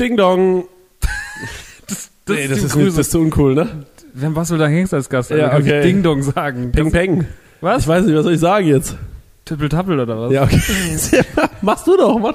Ding Dong. Das ist zu uncool, ne? Wir haben Basso da Hengst als Gast. Ja, kann okay. ich Ding Dong sagen. Peng Peng. Was? Ich weiß nicht, was soll ich sagen jetzt? Tippel-Tappel oder was? Ja, okay. mach du doch.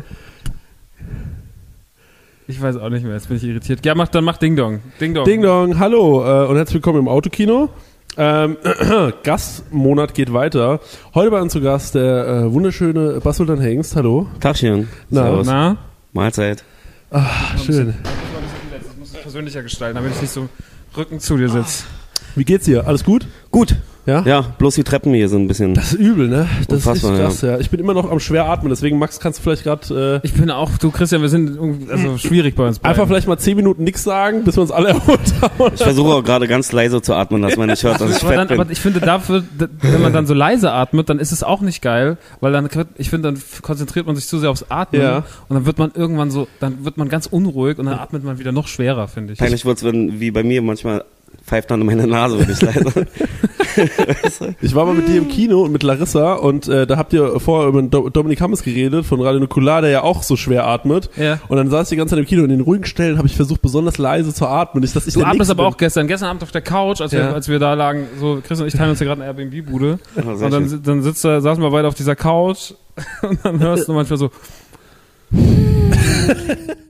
Ich weiß auch nicht mehr, jetzt bin ich irritiert. Ja, mach Ding Dong. Ding Dong. Ding Dong, hallo und herzlich willkommen im Autokino. Gastmonat geht weiter. Heute bei uns zu Gast der wunderschöne Basultan Hengst. Hallo. Tagchen. Na? Mahlzeit. Ach, schön. Ich muss es persönlicher gestalten, damit ich nicht so Rücken zu dir sitze. Wie geht's dir? Alles gut? Gut. Ja? Ja, bloß die Treppen hier sind ein bisschen... Das ist übel, ne? Das unfassbar, ist echt krass, ja. Ich bin immer noch am schwer atmen, deswegen, Max, kannst du vielleicht gerade... Ich bin auch, du Christian, wir sind schwierig bei uns beiden. Einfach vielleicht mal 10 Minuten nichts sagen, bis wir uns alle erholt haben. Ich versuche auch gerade ganz leise zu atmen, dass man nicht hört, dass ich fett bin. Aber ich finde dafür, wenn man dann so leise atmet, dann ist es auch nicht geil, weil dann konzentriert man sich zu sehr aufs Atmen und dann wird man irgendwann dann wird man ganz unruhig und dann atmet man wieder noch schwerer, finde ich. Peinlich wird's, wenn, wie bei mir, manchmal pfeift dann in meine Nase, wenn ich leise. Ich war mal mit dir im Kino und mit Larissa und da habt ihr vorher über Dominik Hammes geredet von Radio Nukular, der ja auch so schwer atmet. Ja. Und dann saß ich die ganze Zeit im Kino und in den ruhigen Stellen habe ich versucht, besonders leise zu atmen. Nicht, dass ich Du atmest aber bin. auch gestern Abend auf der Couch, als wir da lagen, so Chris und ich teilen uns ja gerade eine Airbnb-Bude und dann saßen wir beide auf dieser Couch und dann hörst du manchmal so